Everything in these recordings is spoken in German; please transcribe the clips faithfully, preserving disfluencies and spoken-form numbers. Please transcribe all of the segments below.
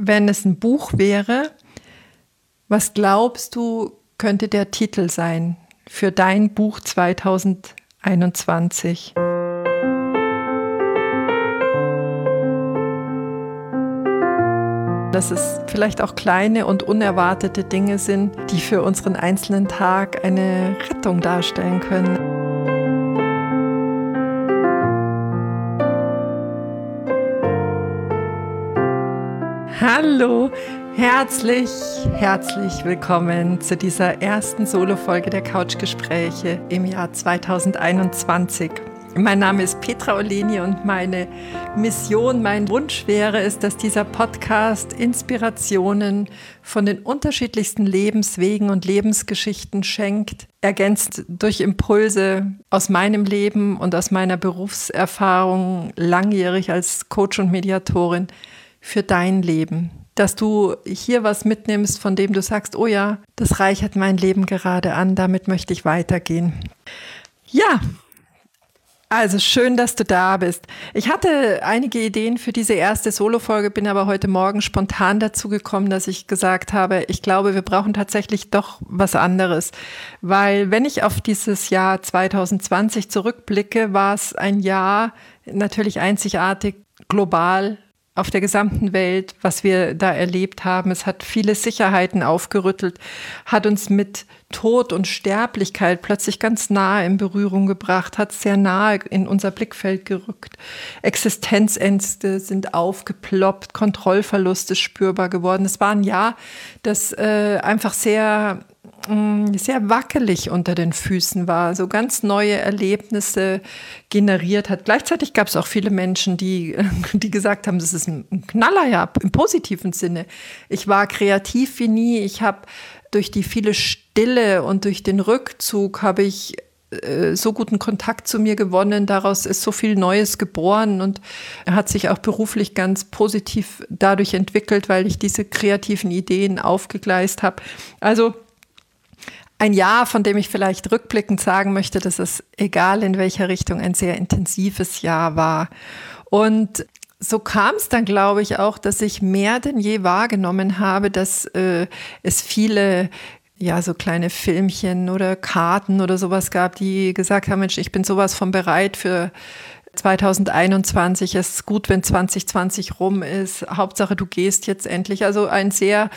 wenn es ein Buch wäre, was glaubst du, könnte der Titel sein für dein Buch zwanzig einundzwanzig? Dass es vielleicht auch kleine und unerwartete Dinge sind, die für unseren einzelnen Tag eine Rettung darstellen können. Hallo, herzlich, herzlich willkommen zu dieser ersten Solo-Folge der Couchgespräche im Jahr zwanzig einundzwanzig. Mein Name ist Petra Oleni und meine Mission, mein Wunsch wäre es, dass dieser Podcast Inspirationen von den unterschiedlichsten Lebenswegen und Lebensgeschichten schenkt, ergänzt durch Impulse aus meinem Leben und aus meiner Berufserfahrung langjährig als Coach und Mediatorin für dein Leben. Dass du hier was mitnimmst, von dem du sagst, oh ja, das reichert mein Leben gerade an, damit möchte ich weitergehen. Ja, also schön, dass du da bist. Ich hatte einige Ideen für diese erste Solo-Folge, bin aber heute Morgen spontan dazu gekommen, dass ich gesagt habe, ich glaube, wir brauchen tatsächlich doch was anderes. Weil wenn ich auf dieses Jahr zwanzig zwanzig zurückblicke, war es ein Jahr natürlich einzigartig, global, auf der gesamten Welt, was wir da erlebt haben. Es hat viele Sicherheiten aufgerüttelt, hat uns mit Tod und Sterblichkeit plötzlich ganz nahe in Berührung gebracht, hat sehr nahe in unser Blickfeld gerückt. Existenzängste sind aufgeploppt, Kontrollverlust ist spürbar geworden. Es war ein Jahr, das äh, einfach sehr sehr wackelig unter den Füßen war, so ganz neue Erlebnisse generiert hat. Gleichzeitig gab es auch viele Menschen, die, die gesagt haben, das ist ein Knallerjahr im positiven Sinne. Ich war kreativ wie nie. Ich habe durch die viele Stille und durch den Rückzug habe ich äh, so guten Kontakt zu mir gewonnen. Daraus ist so viel Neues geboren und hat sich auch beruflich ganz positiv dadurch entwickelt, weil ich diese kreativen Ideen aufgegleist habe. Also ein Jahr, von dem ich vielleicht rückblickend sagen möchte, dass es, egal in welcher Richtung, ein sehr intensives Jahr war. Und so kam es dann, glaube ich, auch, dass ich mehr denn je wahrgenommen habe, dass äh, es viele, ja, so kleine Filmchen oder Karten oder sowas gab, die gesagt haben, Mensch, ich bin sowas von bereit für zwanzig einundzwanzig, es ist gut, wenn zwanzig zwanzig rum ist. Hauptsache, du gehst jetzt endlich. Also ein sehr,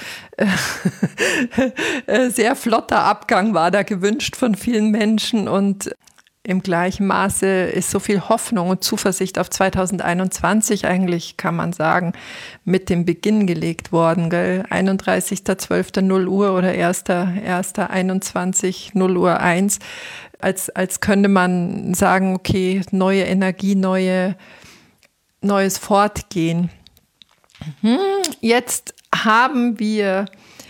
äh, sehr flotter Abgang war da gewünscht von vielen Menschen und im gleichen Maße ist so viel Hoffnung und Zuversicht auf zwanzig einundzwanzig eigentlich, kann man sagen, mit dem Beginn gelegt worden. Gell? einunddreißigster zwölfter null Uhr oder erster erster einundzwanzig null Uhr eins. Als, als könnte man sagen, okay, neue Energie, neue, neues Fortgehen. Hm, jetzt haben wir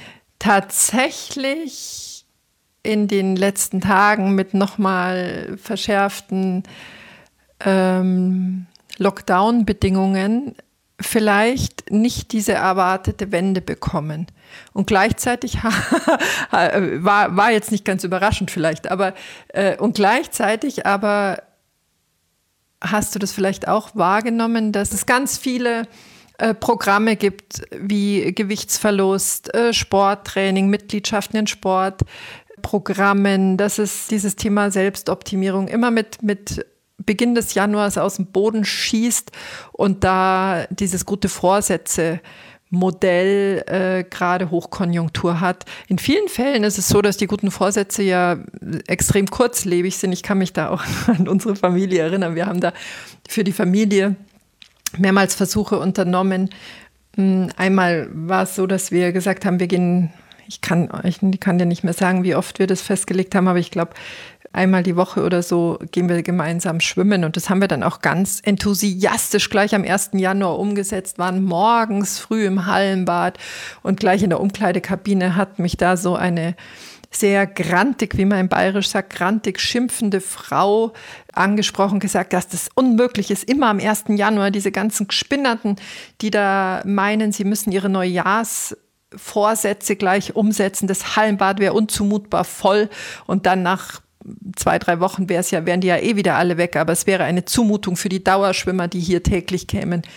tatsächlich in den letzten Tagen mit nochmal verschärften ähm, Lockdown-Bedingungen vielleicht nicht diese erwartete Wende bekommen. Und gleichzeitig war, war jetzt nicht ganz überraschend vielleicht, aber äh, und gleichzeitig aber hast du das vielleicht auch wahrgenommen, dass es ganz viele äh, Programme gibt wie Gewichtsverlust, äh, Sporttraining, Mitgliedschaften in Sportprogrammen, dass es dieses Thema Selbstoptimierung immer mit mit Beginn des Januars aus dem Boden schießt und da dieses gute Vorsätze Modell äh, gerade Hochkonjunktur hat. In vielen Fällen ist es so, dass die guten Vorsätze ja extrem kurzlebig sind. Ich kann mich da auch an unsere Familie erinnern. Wir haben da für die Familie mehrmals Versuche unternommen. Einmal war es so, dass wir gesagt haben, wir gehen, ich kann, ich kann dir nicht mehr sagen, wie oft wir das festgelegt haben, aber ich glaube, einmal die Woche oder so gehen wir gemeinsam schwimmen und das haben wir dann auch ganz enthusiastisch gleich am ersten Januar umgesetzt, waren morgens früh im Hallenbad und gleich in der Umkleidekabine hat mich da so eine sehr grantig, wie man in Bayerisch sagt, grantig schimpfende Frau angesprochen, gesagt, dass das unmöglich ist, immer am ersten Januar diese ganzen Gespinnerten, die da meinen, sie müssen ihre Neujahrsvorsätze gleich umsetzen, das Hallenbad wäre unzumutbar voll und dann nach zwei, drei Wochen wäre es ja, wären die ja eh wieder alle weg, aber es wäre eine Zumutung für die Dauerschwimmer, die hier täglich kämen.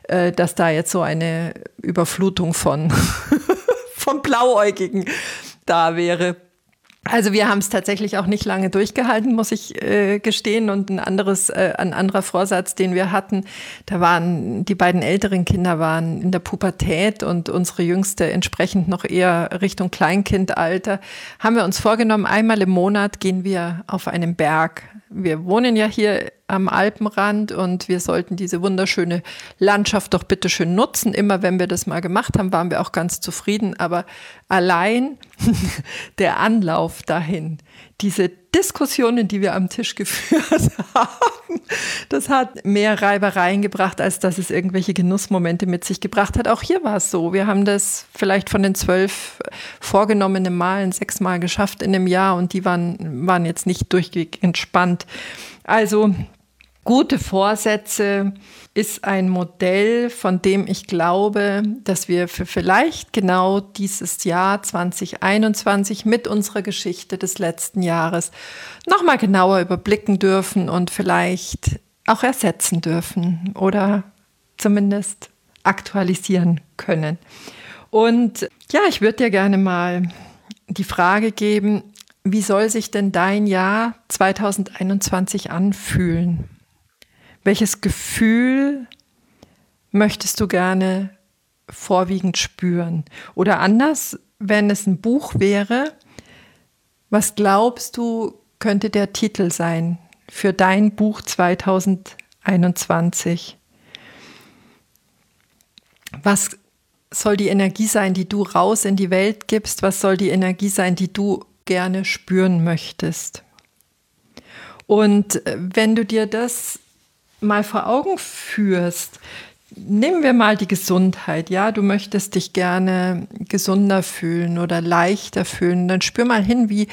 äh, dass da jetzt so eine Überflutung von, von Blauäugigen da wäre. Also wir haben es tatsächlich auch nicht lange durchgehalten, muss ich äh, gestehen. Und ein anderes, äh, ein anderer Vorsatz, den wir hatten, da waren die beiden älteren Kinder waren in der Pubertät und unsere Jüngste entsprechend noch eher Richtung Kleinkindalter. Haben wir uns vorgenommen, einmal im Monat gehen wir auf einen Berg. Wir wohnen ja hier am Alpenrand und wir sollten diese wunderschöne Landschaft doch bitte schön nutzen. Immer wenn wir das mal gemacht haben, waren wir auch ganz zufrieden. Aber allein der Anlauf dahin, diese Diskussionen, die wir am Tisch geführt haben, das hat mehr Reibereien gebracht, als dass es irgendwelche Genussmomente mit sich gebracht hat. Auch hier war es so. Wir haben das vielleicht von den zwölf vorgenommenen Malen sechsmal geschafft in einem Jahr und die waren, waren jetzt nicht durchweg entspannt. Also gute Vorsätze ist ein Modell, von dem ich glaube, dass wir für vielleicht genau dieses Jahr zwanzig einundzwanzig mit unserer Geschichte des letzten Jahres nochmal genauer überblicken dürfen und vielleicht auch ersetzen dürfen oder zumindest aktualisieren können. Und ja, ich würde dir gerne mal die Frage geben, wie soll sich denn dein Jahr zwanzig einundzwanzig anfühlen? Welches Gefühl möchtest du gerne vorwiegend spüren? Oder anders, wenn es ein Buch wäre, was glaubst du, könnte der Titel sein für dein Buch zwanzig einundzwanzig? Was soll die Energie sein, die du raus in die Welt gibst? Was soll die Energie sein, die du gerne spüren möchtest? Und wenn du dir das mal vor Augen führst, nehmen wir mal die Gesundheit. Ja, du möchtest dich gerne gesunder fühlen oder leichter fühlen. Dann spür mal hin, wie,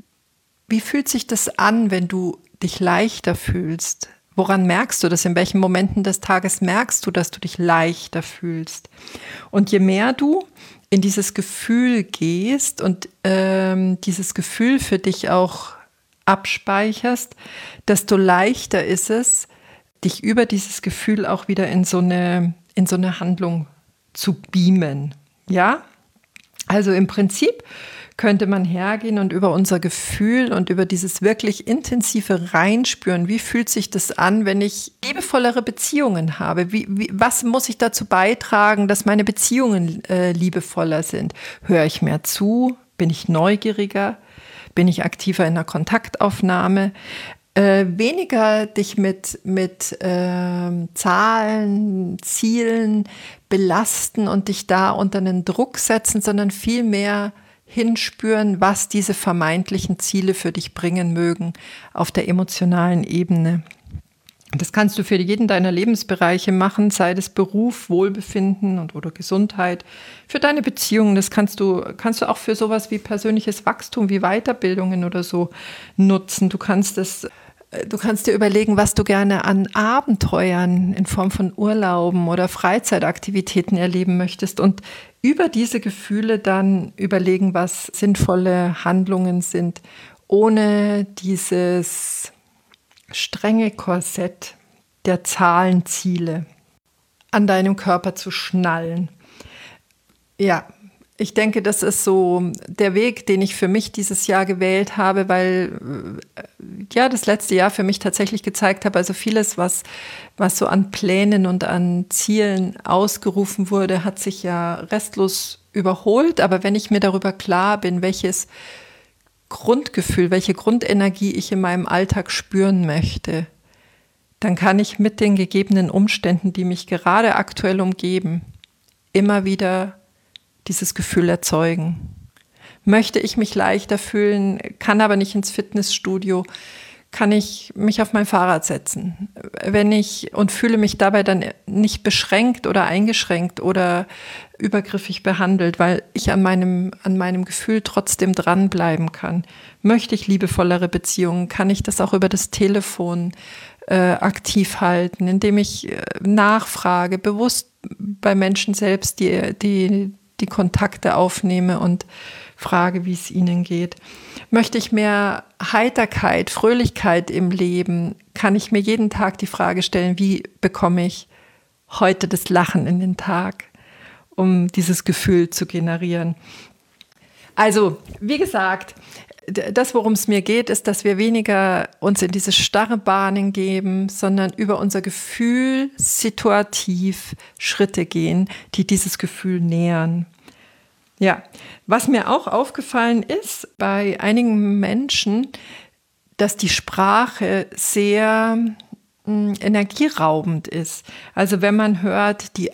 wie fühlt sich das an, wenn du dich leichter fühlst? Woran merkst du das? In welchen Momenten des Tages merkst du, dass du dich leichter fühlst? Und je mehr du in dieses Gefühl gehst und ähm, dieses Gefühl für dich auch abspeicherst, desto leichter ist es, dich über dieses Gefühl auch wieder in so eine, in so eine Handlung zu beamen. Ja? Also im Prinzip könnte man hergehen und über unser Gefühl und über dieses wirklich intensive Reinspüren, wie fühlt sich das an, wenn ich liebevollere Beziehungen habe? Wie, wie, was muss ich dazu beitragen, dass meine Beziehungen äh, liebevoller sind? Höre ich mehr zu? Bin ich neugieriger? Bin ich aktiver in der Kontaktaufnahme? Äh, weniger dich mit, mit äh, Zahlen, Zielen belasten und dich da unter einen Druck setzen, sondern vielmehr hinspüren, was diese vermeintlichen Ziele für dich bringen mögen auf der emotionalen Ebene. Das kannst du für jeden deiner Lebensbereiche machen, sei das Beruf, Wohlbefinden und oder Gesundheit, für deine Beziehungen. Das kannst du, kannst du auch für sowas wie persönliches Wachstum, wie Weiterbildungen oder so nutzen. Du kannst es Du kannst dir überlegen, was du gerne an Abenteuern in Form von Urlauben oder Freizeitaktivitäten erleben möchtest und über diese Gefühle dann überlegen, was sinnvolle Handlungen sind, ohne dieses strenge Korsett der Zahlenziele an deinem Körper zu schnallen. Ja, ich denke, das ist so der Weg, den ich für mich dieses Jahr gewählt habe, weil ja das letzte Jahr für mich tatsächlich gezeigt habe, also vieles, was, was so an Plänen und an Zielen ausgerufen wurde, hat sich ja restlos überholt. Aber wenn ich mir darüber klar bin, welches Grundgefühl, welche Grundenergie ich in meinem Alltag spüren möchte, dann kann ich mit den gegebenen Umständen, die mich gerade aktuell umgeben, immer wieder dieses Gefühl erzeugen. Möchte ich mich leichter fühlen, kann aber nicht ins Fitnessstudio, kann ich mich auf mein Fahrrad setzen. Wenn ich und fühle mich dabei dann nicht beschränkt oder eingeschränkt oder übergriffig behandelt, weil ich an meinem, an meinem Gefühl trotzdem dranbleiben kann. Möchte ich liebevollere Beziehungen, kann ich das auch über das Telefon äh, aktiv halten, indem ich äh, nachfrage, bewusst bei Menschen selbst, die, die die Kontakte aufnehme und frage, wie es ihnen geht. Möchte ich mehr Heiterkeit, Fröhlichkeit im Leben, kann ich mir jeden Tag die Frage stellen, wie bekomme ich heute das Lachen in den Tag, um dieses Gefühl zu generieren. Also, wie gesagt, das, worum es mir geht, ist, dass wir weniger uns in diese starre Bahnen geben, sondern über unser Gefühl situativ Schritte gehen, die dieses Gefühl nähern. Ja, was mir auch aufgefallen ist bei einigen Menschen, dass die Sprache sehr mh, energieraubend ist. Also wenn man hört, die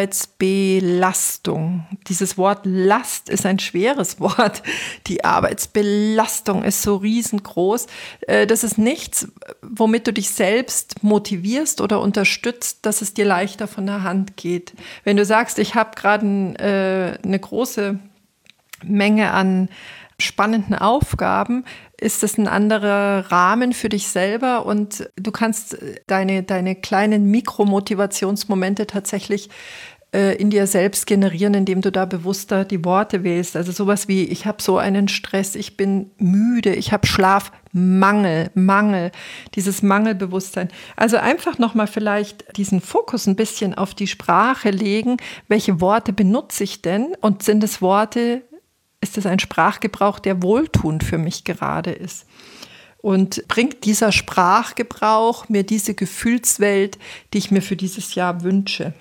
Arbeitsbelastung. Dieses Wort Last ist ein schweres Wort. Die Arbeitsbelastung ist so riesengroß. Äh, das ist nichts, womit du dich selbst motivierst oder unterstützt, dass es dir leichter von der Hand geht. Wenn du sagst, ich habe gerade äh, eine große Menge an spannenden Aufgaben, ist das ein anderer Rahmen für dich selber und du kannst deine, deine kleinen Mikromotivationsmomente tatsächlich äh, in dir selbst generieren, indem du da bewusster die Worte wählst. Also sowas wie, ich habe so einen Stress, ich bin müde, ich habe Schlafmangel, Mangel, dieses Mangelbewusstsein. Also einfach nochmal vielleicht diesen Fokus ein bisschen auf die Sprache legen. Welche Worte benutze ich denn? Und sind es Worte, ist es ein Sprachgebrauch, der wohltuend für mich gerade ist? Und bringt dieser Sprachgebrauch mir diese Gefühlswelt, die ich mir für dieses Jahr wünsche?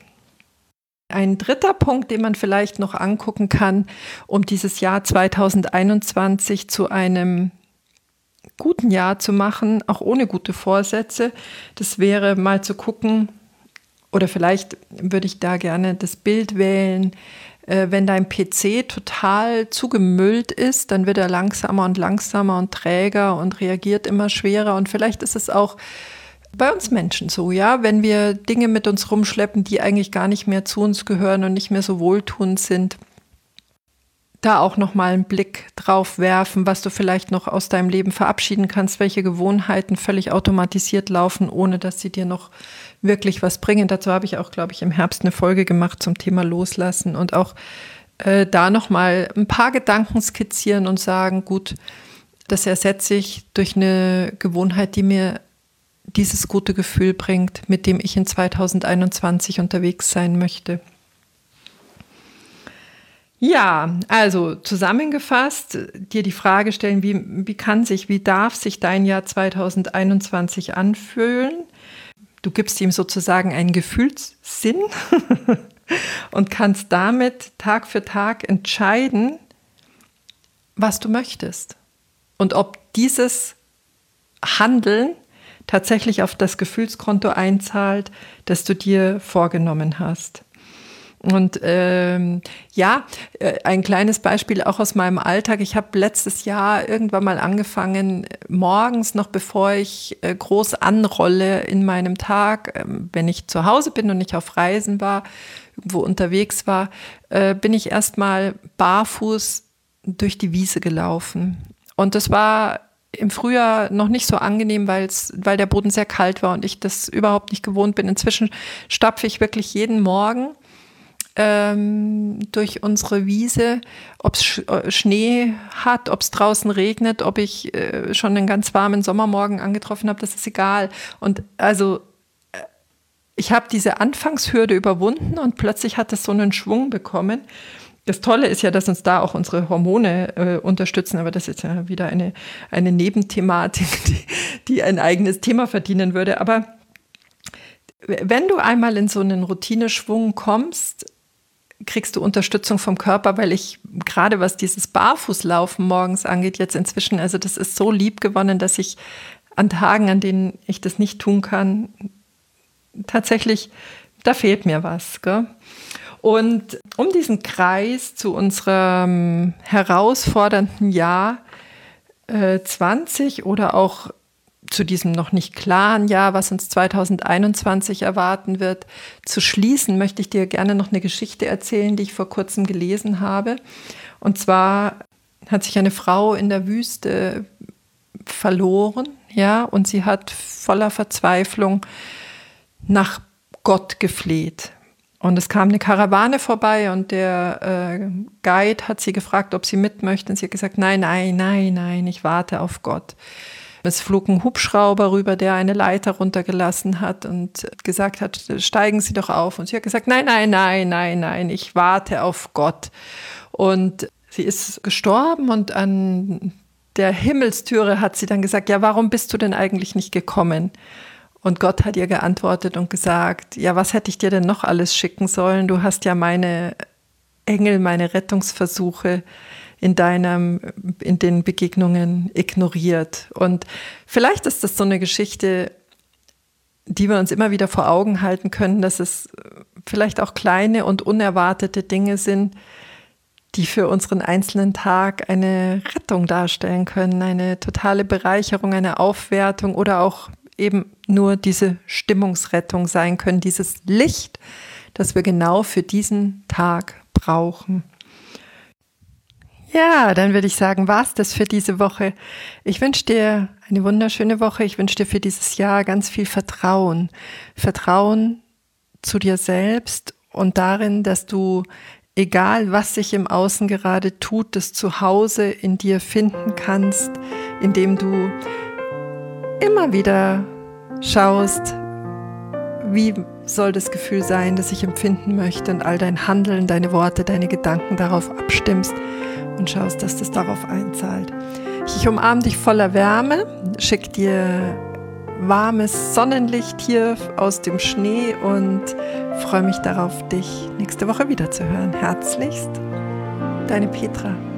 Ein dritter Punkt, den man vielleicht noch angucken kann, um dieses Jahr zwanzig einundzwanzig zu einem guten Jahr zu machen, auch ohne gute Vorsätze, das wäre mal zu gucken, oder vielleicht würde ich da gerne das Bild wählen, wenn dein P C total zugemüllt ist, dann wird er langsamer und langsamer und träger und reagiert immer schwerer. Und vielleicht ist es auch bei uns Menschen so, ja, wenn wir Dinge mit uns rumschleppen, die eigentlich gar nicht mehr zu uns gehören und nicht mehr so wohltuend sind, da auch nochmal einen Blick drauf werfen, was du vielleicht noch aus deinem Leben verabschieden kannst, welche Gewohnheiten völlig automatisiert laufen, ohne dass sie dir noch wirklich was bringen. Dazu habe ich auch, glaube ich, im Herbst eine Folge gemacht zum Thema Loslassen und auch äh, da nochmal ein paar Gedanken skizzieren und sagen, gut, das ersetze ich durch eine Gewohnheit, die mir dieses gute Gefühl bringt, mit dem ich in zwanzig einundzwanzig unterwegs sein möchte. Ja, also zusammengefasst, dir die Frage stellen, wie, wie kann sich, wie darf sich dein Jahr zwanzig einundzwanzig anfühlen? Du gibst ihm sozusagen einen Gefühlssinn und kannst damit Tag für Tag entscheiden, was du möchtest und ob dieses Handeln tatsächlich auf das Gefühlskonto einzahlt, das du dir vorgenommen hast. Und ähm, ja, ein kleines Beispiel auch aus meinem Alltag. Ich habe letztes Jahr irgendwann mal angefangen, morgens noch bevor ich äh, groß anrolle in meinem Tag, äh, wenn ich zu Hause bin und nicht auf Reisen war, irgendwo unterwegs war, äh, bin ich erstmal barfuß durch die Wiese gelaufen. Und das war im Frühjahr noch nicht so angenehm, weil's, weil der Boden sehr kalt war und ich das überhaupt nicht gewohnt bin. Inzwischen stapfe ich wirklich jeden Morgen Ähm, durch unsere Wiese, ob es Sch- äh, Schnee hat, ob es draußen regnet, ob ich äh, schon einen ganz warmen Sommermorgen angetroffen habe, das ist egal. Und also äh, ich habe diese Anfangshürde überwunden und plötzlich hat es so einen Schwung bekommen. Das Tolle ist ja, dass uns da auch unsere Hormone äh, unterstützen, aber das ist ja wieder eine, eine Nebenthematik, die, die ein eigenes Thema verdienen würde. Aber wenn du einmal in so einen Routineschwung kommst, kriegst du Unterstützung vom Körper, weil ich gerade was dieses Barfußlaufen morgens angeht, jetzt inzwischen, also das ist so lieb gewonnen, dass ich an Tagen, an denen ich das nicht tun kann, tatsächlich, da fehlt mir was. Gell? Und um diesen Kreis zu unserem herausfordernden Jahr äh, zwanzig oder auch zu diesem noch nicht klaren Jahr, was uns zwanzig einundzwanzig erwarten wird, zu schließen, möchte ich dir gerne noch eine Geschichte erzählen, die ich vor kurzem gelesen habe. Und zwar hat sich eine Frau in der Wüste verloren, ja, und sie hat voller Verzweiflung nach Gott gefleht. Und es kam eine Karawane vorbei und der äh, Guide hat sie gefragt, ob sie mit möchte. Und sie hat gesagt, nein, nein, nein, nein, ich warte auf Gott. Es flog ein Hubschrauber rüber, der eine Leiter runtergelassen hat und gesagt hat, steigen Sie doch auf. Und sie hat gesagt, nein, nein, nein, nein, nein, ich warte auf Gott. Und sie ist gestorben und an der Himmelstüre hat sie dann gesagt, ja, warum bist du denn eigentlich nicht gekommen? Und Gott hat ihr geantwortet und gesagt, ja, was hätte ich dir denn noch alles schicken sollen? Du hast ja meine Engel, meine Rettungsversuche in deinem, in den Begegnungen ignoriert. Und vielleicht ist das so eine Geschichte, die wir uns immer wieder vor Augen halten können, dass es vielleicht auch kleine und unerwartete Dinge sind, die für unseren einzelnen Tag eine Rettung darstellen können, eine totale Bereicherung, eine Aufwertung oder auch eben nur diese Stimmungsrettung sein können, dieses Licht, das wir genau für diesen Tag brauchen. Ja, dann würde ich sagen, war's das für diese Woche. Ich wünsche dir eine wunderschöne Woche. Ich wünsche dir für dieses Jahr ganz viel Vertrauen. Vertrauen zu dir selbst und darin, dass du, egal was sich im Außen gerade tut, das Zuhause in dir finden kannst, indem du immer wieder schaust, wie soll das Gefühl sein, das ich empfinden möchte, und all dein Handeln, deine Worte, deine Gedanken darauf abstimmst und schaust, dass das darauf einzahlt. Ich umarme dich voller Wärme, schicke dir warmes Sonnenlicht hier aus dem Schnee und freue mich darauf, dich nächste Woche wieder zu hören. Herzlichst, deine Petra.